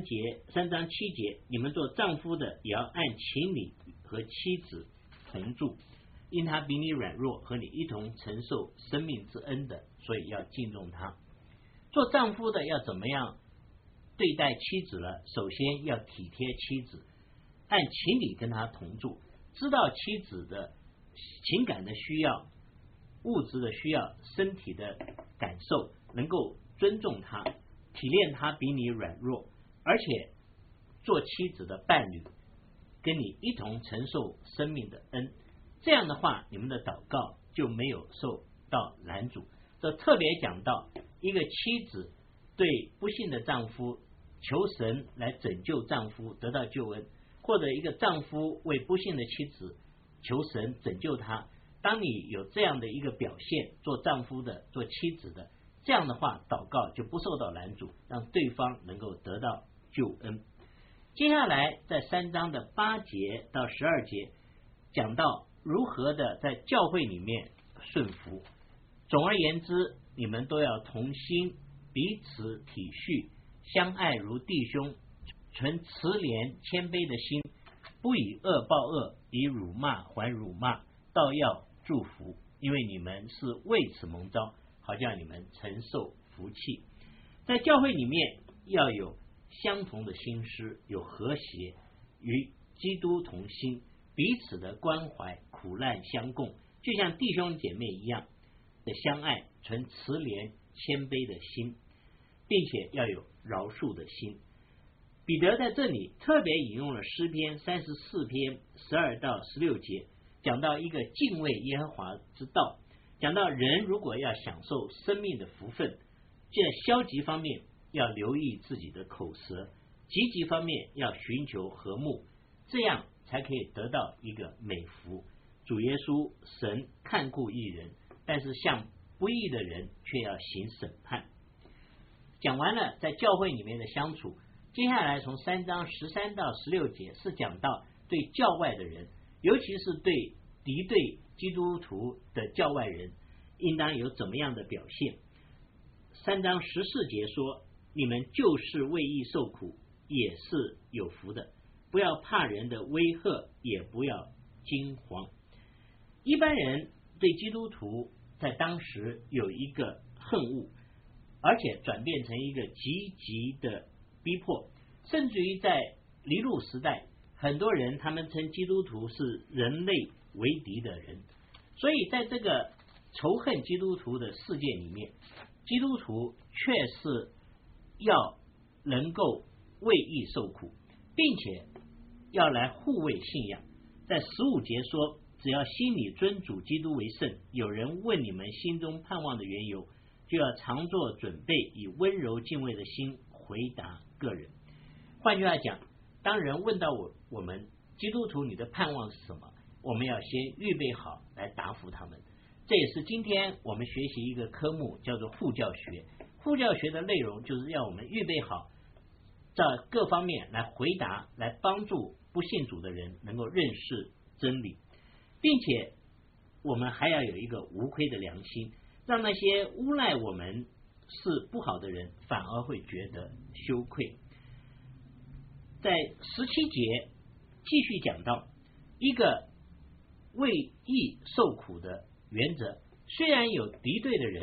3章7节，你们做丈夫的也要按情理和妻子同住，因他比你软弱，和你一同承受生命之恩的，所以要敬重他。做丈夫的要怎么样对待妻子了？首先要体贴妻子，按情理跟他同住，知道妻子的情感的需要、物质的需要、身体的感受，能够尊重他，体谅他比你软弱，而且做妻子的伴侣，跟你一同承受生命的恩。这样的话，你们的祷告就没有受到拦阻。这特别讲到一个妻子对不幸的丈夫求神来拯救丈夫得到救恩，或者一个丈夫为不幸的妻子求神拯救他。当你有这样的一个表现，做丈夫的做妻子的，这样的话祷告就不受到拦阻，让对方能够得到救恩。接下来在3章的8节到12节讲到如何的在教会里面顺服。总而言之，你们都要同心，彼此体恤，相爱如弟兄，存慈怜谦卑的心，不以恶报恶，以辱骂还辱骂，倒要祝福，因为你们是为此蒙召，好叫你们承受福气。在教会里面要有相同的心思，有和谐，与基督同心，彼此的关怀，苦难相共，就像弟兄姐妹一样的相爱，存慈怜谦卑的心，并且要有饶恕的心。彼得在这里特别引用了诗篇34篇12到16节，讲到一个敬畏耶和华之道，讲到人如果要享受生命的福分，在消极方面要留意自己的口舌，积极方面要寻求和睦，这样才可以得到一个美福。主耶稣神看顾义人，但是向不义的人却要行审判。讲完了在教会里面的相处，接下来从3章13到16节是讲到对教外的人，尤其是对敌对基督徒的教外人应当有怎么样的表现。3章14节说，你们就是为义受苦，也是有福的，不要怕人的威吓，也不要惊慌。一般人对基督徒在当时有一个恨恶，而且转变成一个积极的逼迫，甚至于在尼禄时代，很多人他们称基督徒是人类为敌的人。所以在这个仇恨基督徒的世界里面，基督徒却是要能够为义受苦，并且要来护卫信仰。在15节说，只要心里尊主基督为圣，有人问你们心中盼望的缘由，就要常做准备，以温柔敬畏的心回答个人。换句话讲，当人问到我们基督徒你的盼望是什么，我们要先预备好来答复他们。这也是今天我们学习一个科目，叫做护教学。护教学的内容就是要我们预备好在各方面来回答，来帮助不信主的人能够认识真理，并且我们还要有一个无亏的良心，让那些诬赖我们是不好的人反而会觉得羞愧。在17节继续讲到一个为义受苦的原则，虽然有敌对的人，但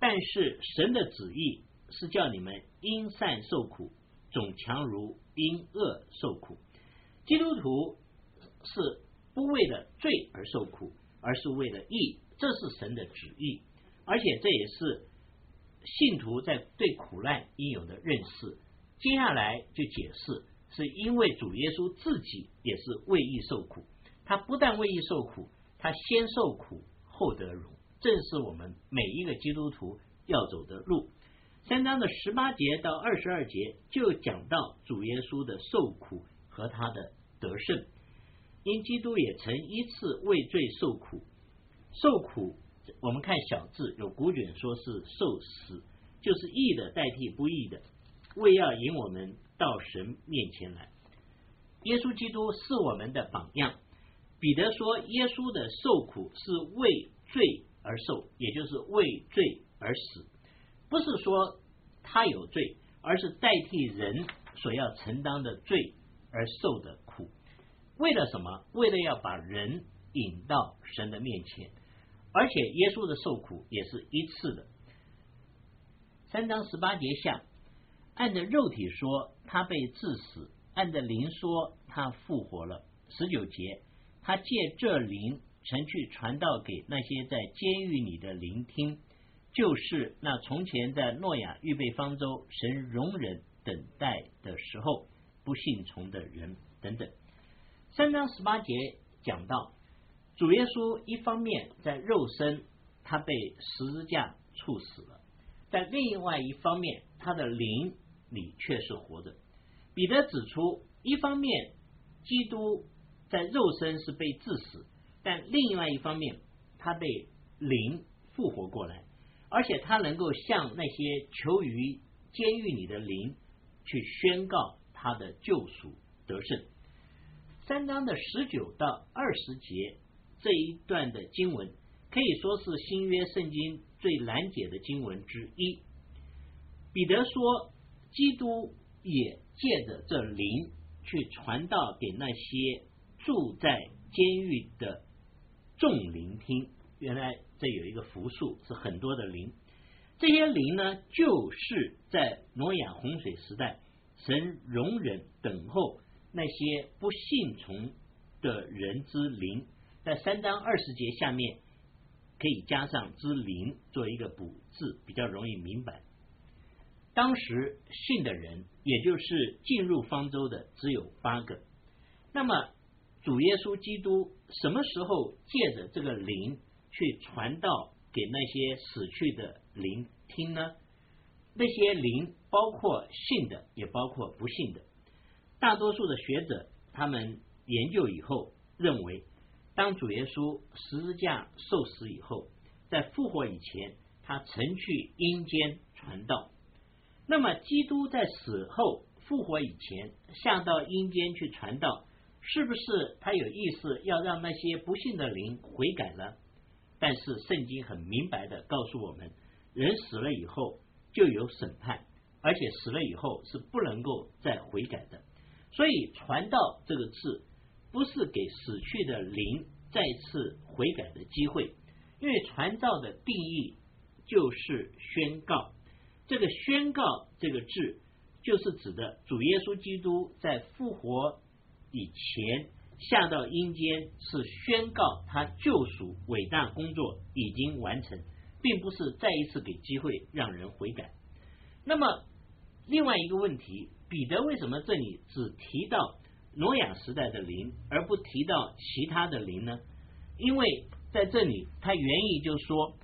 但是神的旨意是叫你们因善受苦，总强如因恶受苦。基督徒是不为了罪而受苦，而是为了义，这是神的旨意，而且这也是信徒在对苦难应有的认识。接下来就解释，是因为主耶稣自己也是为义受苦，他不但为义受苦，他先受苦后得荣，正是我们每一个基督徒要走的路。3章的18节到22节就讲到主耶稣的受苦和他的得胜。因基督也曾一次为罪受苦，受苦我们看小字有古卷说是受死，就是义的代替不义的，为要引我们到神面前来。耶稣基督是我们的榜样。彼得说耶稣的受苦是为罪而受，也就是为罪而死，不是说他有罪，而是代替人所要承担的罪而受的苦。为了什么？为了要把人引到神的面前，而且耶稣的受苦也是一次的。3章18节下，按着肉体说他被治死，按着灵说他复活了。19节，他借这灵曾去传道给那些在监狱里的聆听，就是那从前在诺亚预备方舟，神容忍等待的时候不信从的人等等。3章18节讲到主耶稣一方面在肉身他被十字架处死了，但另外一方面他的灵里却是活着。彼得指出，一方面基督在肉身是被治死，但另外一方面他被灵复活过来，而且他能够向那些囚于监狱里的灵去宣告他的救赎得胜。3章的19到20节这一段的经文可以说是新约圣经最难解的经文之一。彼得说基督也借着这灵去传道给那些住在监狱的众灵听，原来这有一个复数，是很多的灵。这些灵呢，就是在挪亚洪水时代神容忍等候那些不信从的人之灵，在3章20节下面可以加上之灵做一个补字，比较容易明白。当时信的人，也就是进入方舟的只有8个。那么主耶稣基督什么时候借着这个灵去传道给那些死去的灵听呢？那些灵包括信的，也包括不信的。大多数的学者他们研究以后认为，当主耶稣十字架受死以后，在复活以前，他曾去阴间传道。那么基督在死后复活以前下到阴间去传道，是不是他有意思要让那些不信的灵悔改呢？但是圣经很明白的告诉我们，人死了以后就有审判，而且死了以后是不能够再悔改的。所以传道这个字不是给死去的灵再次悔改的机会，因为传道的定义就是宣告。这个宣告这个字就是指的主耶稣基督在复活以前下到阴间，是宣告他救赎伟大工作已经完成，并不是再一次给机会让人悔改。那么另外一个问题，彼得为什么这里只提到挪亚时代的灵，而不提到其他的灵呢？因为在这里他原意就说，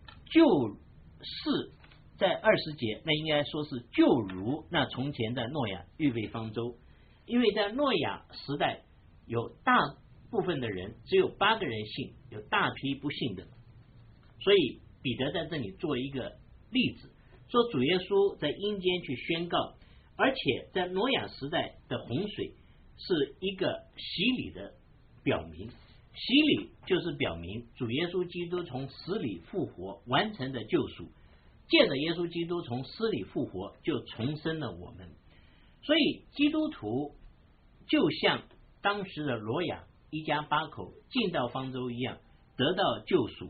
就是在20节，那应该说是就如那从前的诺亚预备方舟。因为在诺亚时代有大部分的人，只有8个人信，有大批不信的，所以彼得在这里做一个例子，说主耶稣在阴间去宣告，而且在挪亚时代的洪水是一个洗礼的表明，洗礼就是表明主耶稣基督从死里复活完成的救赎，借着耶稣基督从死里复活就重生了我们。所以基督徒就像当时的挪亚一家8口进到方舟一样，得到救赎，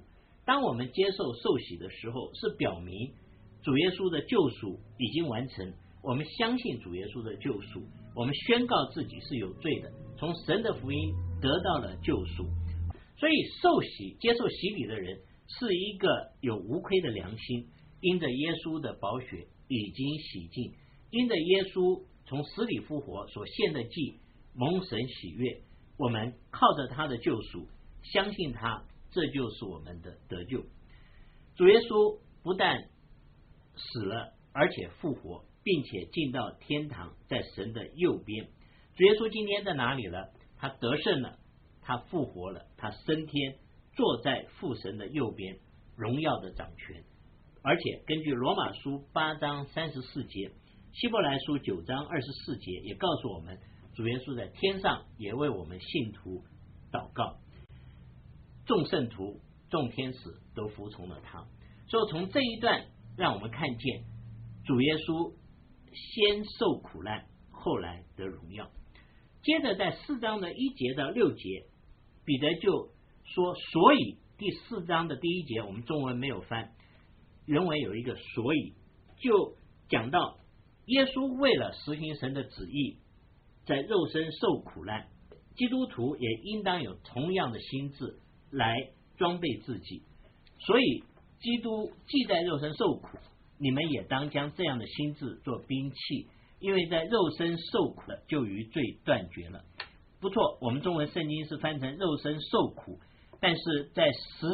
当我们接受受洗的时候，是表明主耶稣的救赎已经完成，我们相信主耶稣的救赎，我们宣告自己是有罪的，从神的福音得到了救赎。所以受洗接受洗礼的人是一个有无亏的良心，因着耶稣的宝血已经洗净，因着耶稣从死里复活所献的祭蒙神喜悦，我们靠着他的救赎相信他，这就是我们的得救。主耶稣不但死了，而且复活，并且进到天堂，在神的右边。主耶稣今天在哪里了？他得胜了，他复活了，他升天，坐在父神的右边，荣耀的掌权。而且根据罗马书8章34节，希伯来书9章24节也告诉我们，主耶稣在天上也为我们信徒祷告，众圣徒众天使都服从了他。所以从这一段让我们看见主耶稣先受苦难，后来得荣耀。接着在4章的1节到6节，彼得就说，所以第4章的第1节我们中文没有翻，原文有一个所以，就讲到耶稣为了实行神的旨意，在肉身受苦难，基督徒也应当有同样的心志来装备自己。所以基督既在肉身受苦，你们也当将这样的心志做兵器，因为在肉身受苦了，就与罪断绝了。不错，我们中文圣经是翻成肉身受苦，但是在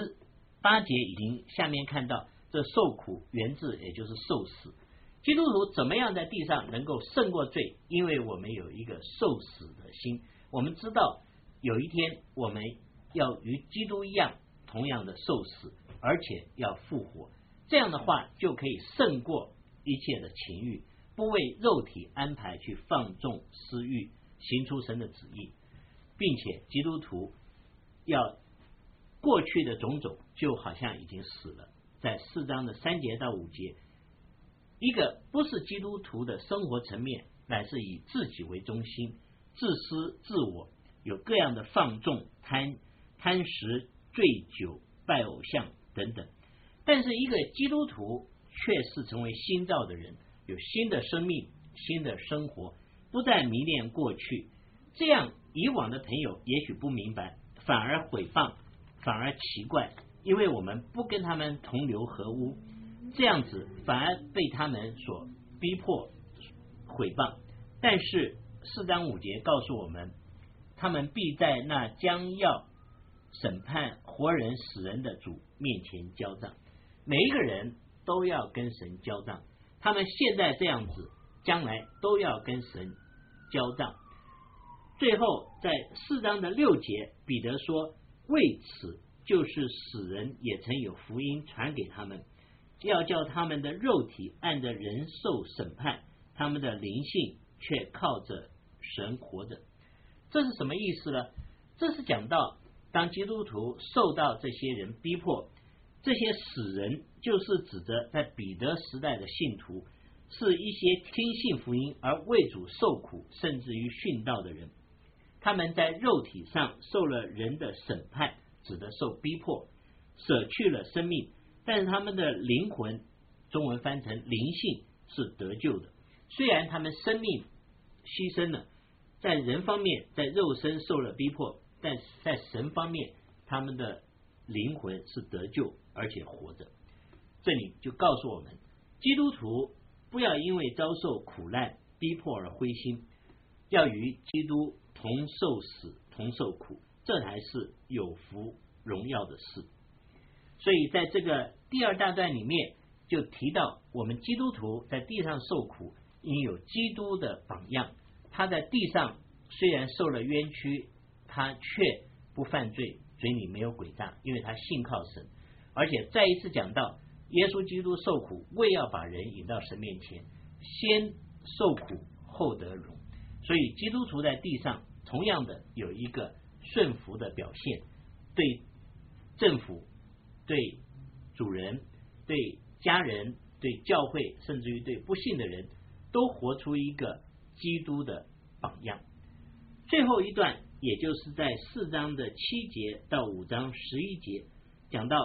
18节已经下面看到，这受苦原字也就是受死。基督徒怎么样在地上能够胜过罪？因为我们有一个受死的心，我们知道有一天我们要与基督一样同样的受死，而且要复活。这样的话就可以胜过一切的情欲，不为肉体安排去放纵私欲，行出神的旨意，并且基督徒要过去的种种就好像已经死了。在4章的3节到5节，一个不是基督徒的生活层面，乃是以自己为中心，自私自我，有各样的放纵、贪食、醉酒、拜偶像等等。但是一个基督徒却是成为新造的人，有新的生命、新的生活，不再迷恋过去。这样以往的朋友也许不明白，反而毁谤，反而奇怪，因为我们不跟他们同流合污，这样子反而被他们所逼迫毁谤。但是4章5节告诉我们，他们必在那将要审判活人死人的主面前交账。每一个人都要跟神交账，他们现在这样子，将来都要跟神交账。最后在4章的6节，彼得说，为此就是使人也曾有福音传给他们，要叫他们的肉体按着人受审判，他们的灵性却靠着神活着。这是什么意思呢？这是讲到当基督徒受到这些人逼迫，这些死人就是指着在彼得时代的信徒，是一些听信福音而为主受苦甚至于殉道的人。他们在肉体上受了人的审判，指的受逼迫，舍去了生命，但是他们的灵魂，中文翻成灵性，是得救的。虽然他们生命牺牲了，在人方面在肉身受了逼迫，但在神方面他们的灵魂是得救而且活着。这里就告诉我们，基督徒不要因为遭受苦难逼迫而灰心，要与基督同受死同受苦，这才是有福荣耀的事。所以在这个第2大段里面就提到，我们基督徒在地上受苦应有基督的榜样。他在地上虽然受了冤屈，他却不犯罪，嘴里没有诡诈，因为他信靠神。而且再一次讲到耶稣基督受苦，为要把人引到神面前，先受苦后得荣。所以基督徒在地上同样的有一个顺服的表现，对政府、对主人、对家人、对教会，甚至于对不信的人，都活出一个基督的榜样。最后一段也就是在4章的7节到5章11节，讲到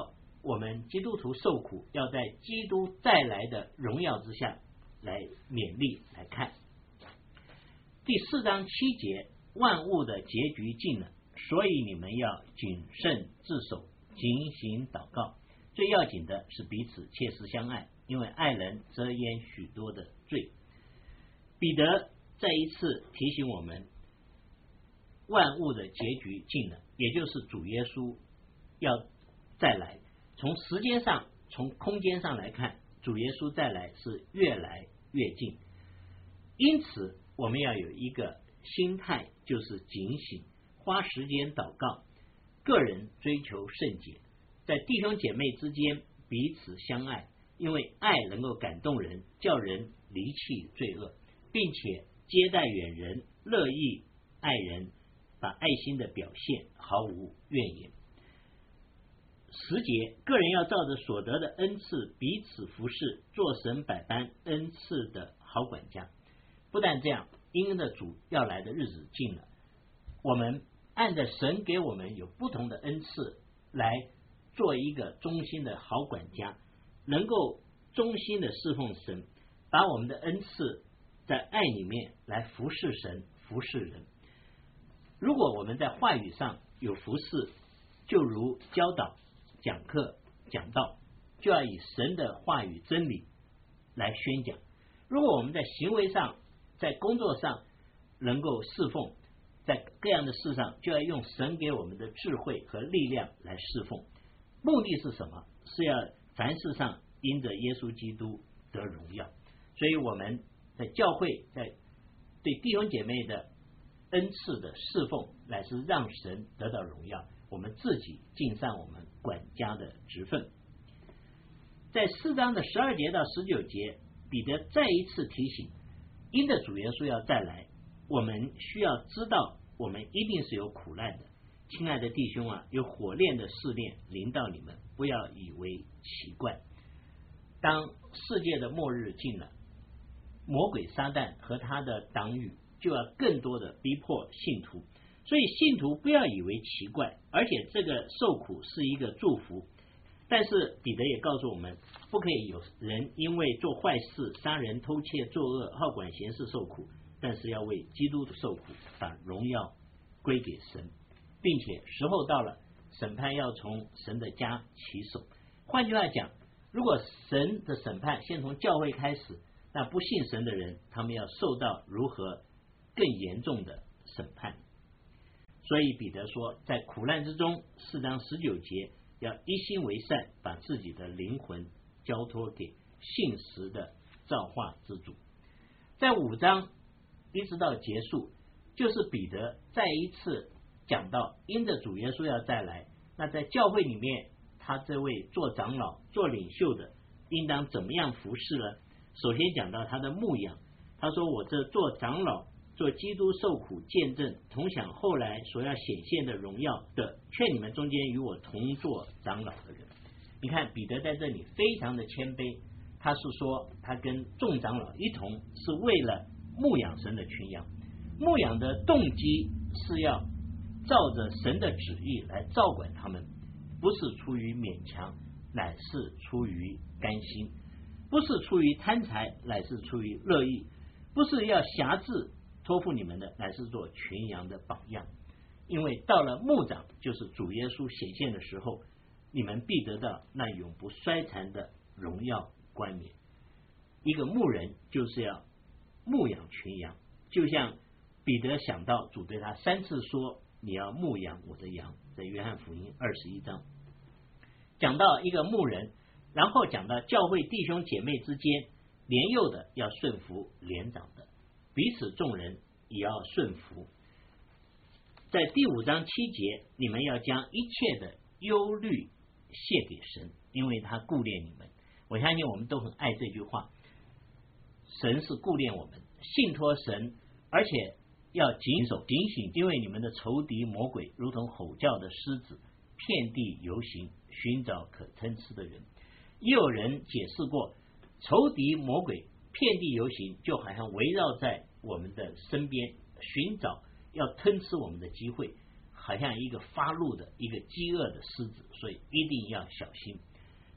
我们基督徒受苦，要在基督再来的荣耀之下来勉励来看。第4章7节，万物的结局近了，所以你们要谨慎自守，警醒祷告。最要紧的是彼此切实相爱，因为爱人遮掩许多的罪。彼得再一次提醒我们，万物的结局近了，也就是主耶稣要再来。从时间上，从空间上来看，主耶稣再来是越来越近。因此我们要有一个心态，就是警醒，花时间祷告，个人追求圣洁，在弟兄姐妹之间彼此相爱，因为爱能够感动人，叫人离弃罪恶，并且接待远人，乐意爱人，把爱心的表现毫无怨言。10节，个人要照着所得的恩赐彼此服侍，做神百般恩赐的好管家。不但这样，因着主要来的日子近了，我们按着神给我们有不同的恩赐来做一个忠心的好管家，能够忠心的侍奉神，把我们的恩赐在爱里面来服侍神，服侍人。如果我们在话语上有服侍，就如教导、讲课、讲道，就要以神的话语真理来宣讲。如果我们在行为上，在工作上能够侍奉，在各样的事上就要用神给我们的智慧和力量来侍奉。目的是什么？是要凡事上因着耶稣基督得荣耀。所以我们在教会，在对弟兄姐妹的恩赐的侍奉，乃是让神得到荣耀，我们自己尽上我们管家的职分。在4章的12节到19节，彼得再一次提醒，因着主耶稣要再来，我们需要知道我们一定是有苦难的。亲爱的弟兄啊，有火炼的试炼临到你们，不要以为奇怪。当世界的末日近了，魔鬼撒旦和他的党羽就要更多的逼迫信徒，所以信徒不要以为奇怪，而且这个受苦是一个祝福。但是彼得也告诉我们，不可以有人因为做坏事、杀人、偷窃、作恶、好管闲事受苦，但是要为基督的受苦把荣耀归给神，并且时候到了，审判要从神的家起手。换句话讲，如果神的审判先从教会开始，那不信神的人，他们要受到如何更严重的审判。所以彼得说，在苦难之中，4章19节要一心为善，把自己的灵魂交托给信实的造化之主。在5章一直到结束，就是彼得再一次讲到，因着主耶稣要再来，那在教会里面，他这位做长老、做领袖的，应当怎么样服侍呢？首先讲到他的牧养，他说：“我这做长老、做基督受苦见证，同享后来所要显现的荣耀的，劝你们中间与我同做长老的人。”你看彼得在这里非常的谦卑，他是说他跟众长老一同是为了牧养神的群羊，牧养的动机是要照着神的旨意来照管他们，不是出于勉强，乃是出于甘心；不是出于贪财，乃是出于乐意；不是要辖制托付你们的，乃是做群羊的榜样。因为到了牧长，就是主耶稣显现的时候，你们必得到那永不衰残的荣耀冠冕。一个牧人就是要牧养群羊，就像彼得想到主对他3次说，你要牧养我的羊，在约翰福音21章讲到一个牧人，然后讲到教会弟兄姐妹之间，年幼的要顺服年长的，彼此众人也要顺服。在第5章7节，你们要将一切的忧虑卸给神，因为他顾念你们。我相信我们都很爱这句话，神是顾念我们，信托神，而且要谨守警醒，因为你们的仇敌魔鬼如同吼叫的狮子，遍地游行，寻找可吞吃的人。也有人解释过，仇敌魔鬼遍地游行，就好像围绕在我们的身边，寻找要吞吃我们的机会，好像一个发怒的一个饥饿的狮子，所以一定要小心。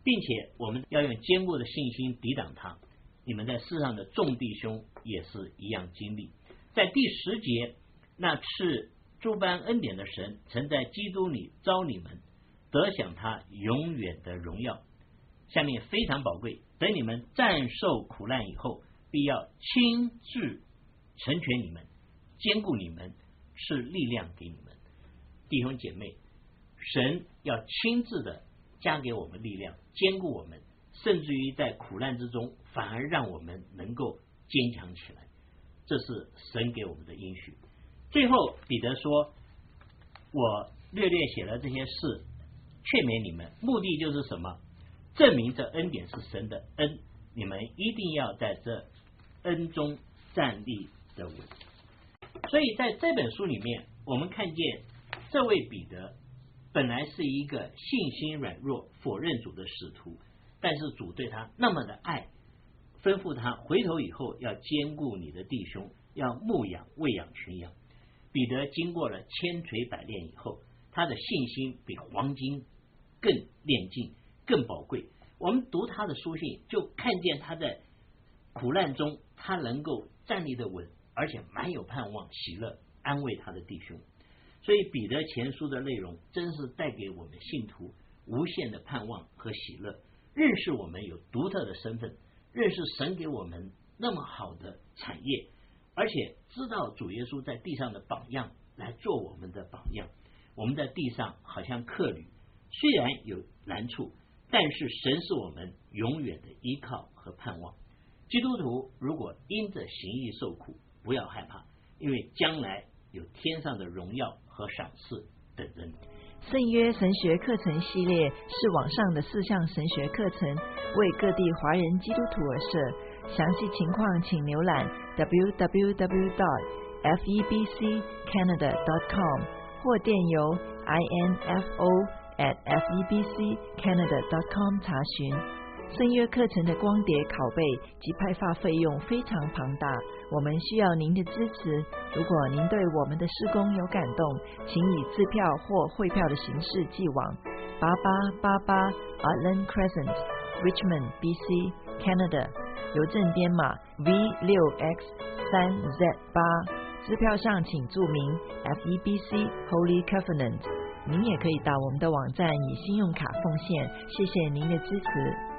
并且我们要用坚固的信心抵挡他。你们在世上的众弟兄也是一样经历。在第10节，那赐诸般恩典的神曾在基督里召你们，得享他永远的荣耀。下面非常宝贵，等你们战胜苦难以后，必要亲自成全你们，坚固你们，赐力量给你们。弟兄姐妹，神要亲自的加给我们力量，坚固我们，甚至于在苦难之中反而让我们能够坚强起来，这是神给我们的应许。最后彼得说，我略略写了这些事劝勉你们，目的就是什么？证明这恩典是神的恩，你们一定要在这恩中站立得稳。所以在这本书里面，我们看见这位彼得本来是一个信心软弱否认主的使徒，但是主对他那么的爱，吩咐他回头以后要兼顾你的弟兄，要牧养喂养群羊。彼得经过了千锤百炼以后，他的信心比黄金更炼净更宝贵。我们读他的书信，就看见他在苦难中他能够站立得稳，而且满有盼望喜乐安慰他的弟兄。所以彼得前书的内容真是带给我们信徒无限的盼望和喜乐，认识我们有独特的身份，认识神给我们那么好的产业，而且知道主耶稣在地上的榜样来做我们的榜样。我们在地上好像客旅，虽然有难处，但是神是我们永远的依靠和盼望。基督徒如果因着行义受苦，不要害怕，因为将来有天上的荣耀和赏赐等人。 圣约神学课程系列是网上的4项神学课程，为各地华人基督徒而设。详细情况请浏览 www.febccanada.com 或电邮 info@febccanada.com 查询。圣约课程的光碟拷贝及派发费用非常庞大，我们需要您的支持。如果您对我们的施工有感动，请以支票或汇票的形式寄往8888 Artland Crescent, Richmond, BC, Canada， 邮政编码 V6X3Z8， 支票上请注明 FEBC Holy Covenant。您也可以到我们的网站以信用卡奉献，谢谢您的支持。